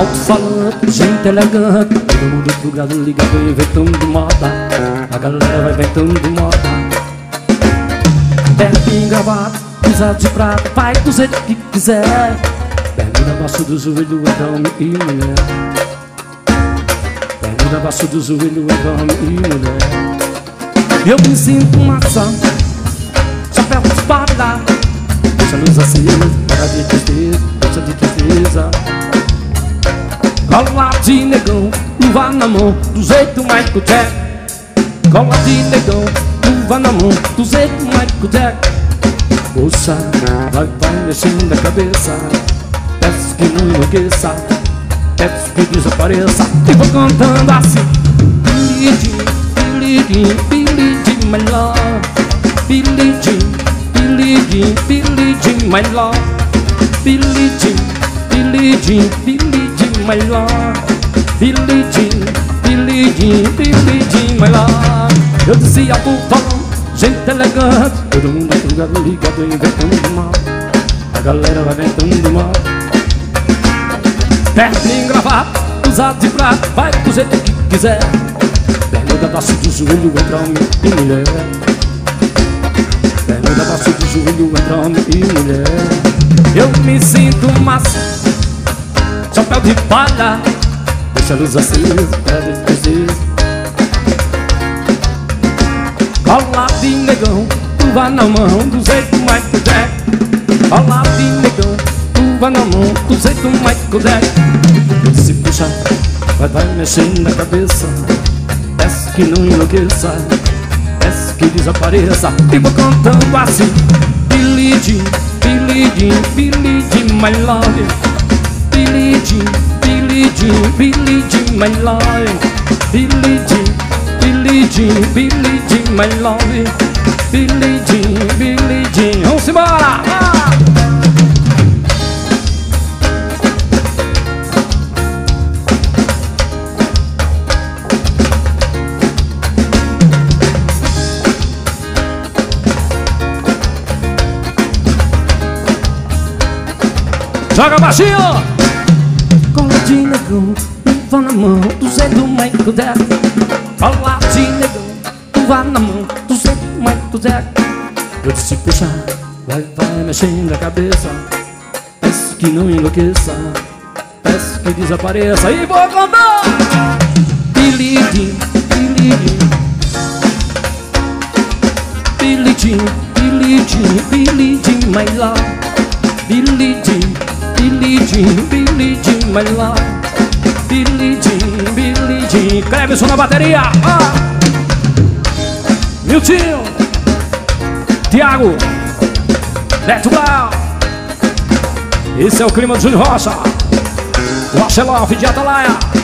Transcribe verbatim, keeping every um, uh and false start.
alto-falante, gente elegante, todo mundo plugado, ligado, inventando moda. A galera vai inventando moda. Terninho gravado, pisado de prata, vai do jeito que quiser. Bermuda abaixo do joelho é homem e mulher. Bermuda abaixo do joelho é homem e mulher. Eu me sinto maçã, chapéu de espada, deixa a luz acesa, para de tristeza, deixa de tristeza. Cola de negão, luva na mão, do jeito Michael Jack. Cola de negão, luva na mão, do jeito Michael Jack. Poxa, vai, vai mexendo a cabeça, peço que não enlouqueça, peço que desapareça. E vou cantando assim: Billie Jean, Billie Jean, Billie Jean, my love. Billie Jean, Billie Jean, Billie Jean, my love. Billie Jean, Billie Jean, Billie Jean, my love. Billie Jean, Billie Jean, Billie Jean, my love. Eu dizia pro falão, gente elegante, todo mundo ligado, ligado, inventando mal. A galera vai inventando mal. Terninho gravado, usado de prata, vai do jeito que quiser. Bermuda abaixo do joelho entre homem e mulher. Bermuda abaixo do joelho entre homem e mulher. Eu me sinto massa, chapéu de palha, deixa a luz acesa, pede tristeza. Cola de negão, luva na mão, do jeito Michael Jack. Cola de negão, luva na mão, do jeito Michael Jack. Ele se puxa, vai, vai mexendo na cabeça, peço que não enlouqueça, peço que desapareça. E vou cantando assim: Billie Jean, Billie Jean, Billie Jean, my love. Billie Jean, Billie Jean, Billie Jean, my love. Billie Jean, Billie Jean, Billie Jean, my love. Billie Jean, Billie Jean. Vamos embora! Ah! Joga baixinho! Cola de negão, luva na mão, do jeito Michael Jack. Cola de negão, luva na mão, do jeito Michael Jack. Eu disse, puxa, vai, vai mexendo a cabeça, peço que não enlouqueça, peço que desapareça. E vou cantar! Billie Jean, Billie Jean, Billie Jean, Billie Jean, Billie Jean, my love. Billie Jean, Billie Jean, Billie Jean, my love. Billie Jean, Billie Jean. Cleverson na bateria. Ah! Miltinho, Thiago, Neto Brown. Esse é o clima do Júnior Rocha, o Axelão, de Atalaia.